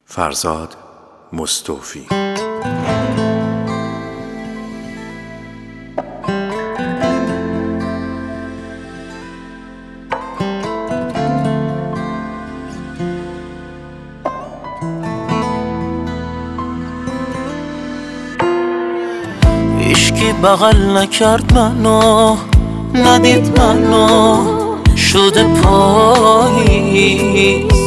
فرزاد مستوفی. هیچکی بغل نکرد منو، ندید منو شده پاییز.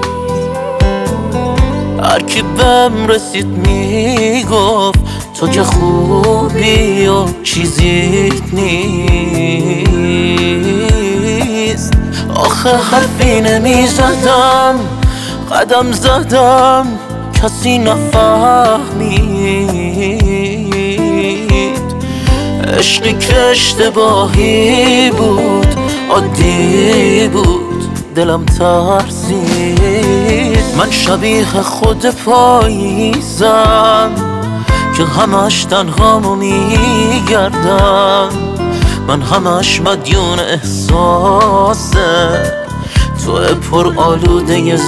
هرکی بهم رسید میگفت تو که خوبی و چیزیت نیست. آخه حرفی نمیزدم، قدم زدم کسی نفهمید. عشقی که اشتباهی بود عادی بود، دلم ترسید. من شبیه خود پاییزم که همش تنهامو میگردم. من همش مدیون احساسه، تو پر آلوده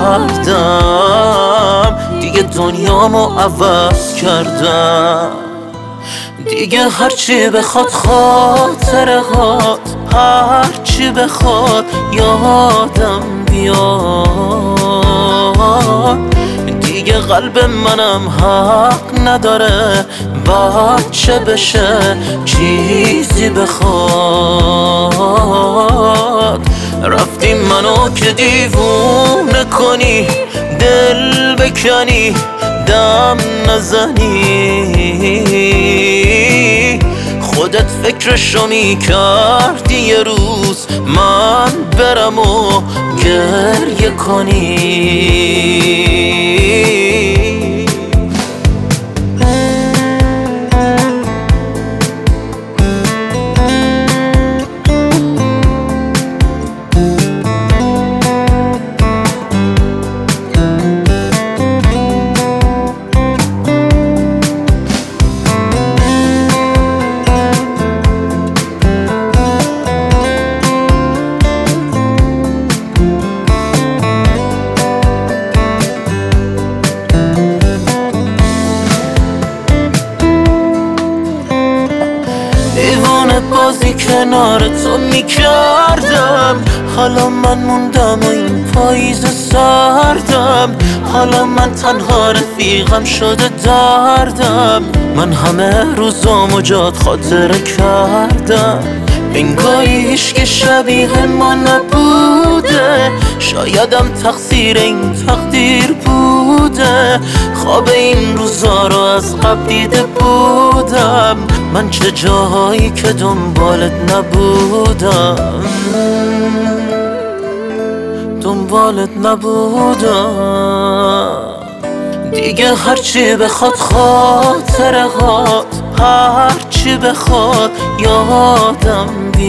زردم. دیگه دنیامو عوض کردم، دیگه هرچی بخواد خاطره هات، هرچی بخواد یادم بیاد. دیگه قلب منم حق نداره بچه بشه چیزی بخواد. رفتی منو که دیوونه کنی، دل بکنی دم نزنی. خودت فکرشو میکردی یه روز من برم و گریه کنی. بازی کنار تو میکردم، حالا من موندم و این پاییز سردم. حالا من تنها رفیقم شده دردم. من همه روزامو جات خاطره کردم، انگاری هیچکی شبیه ما نبوده. شایدم تقصیر این تقدیر بوده، خواب این روزا رو از قبل دیده بودم. من چه جاهایی که دنبالت نبودم، دنبالت نبودم. دیگه هرچی بخواد خاطره هات، هرچی بخواد یادم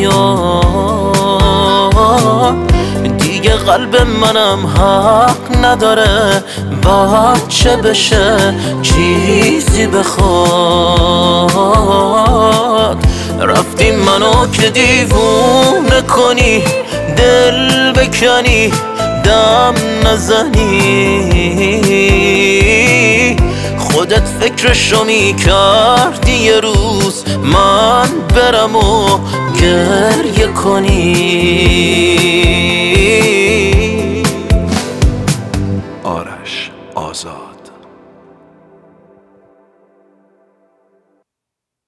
بیاد. دیگه قلب منم حق نداره بچه بشه چیزی بخواد. رفتی منو که دیوونه کنی، دل بکنی دم نزنی. خودت فکرشو میکردی یه روز من برم و گریه کنی. آرش آزاد.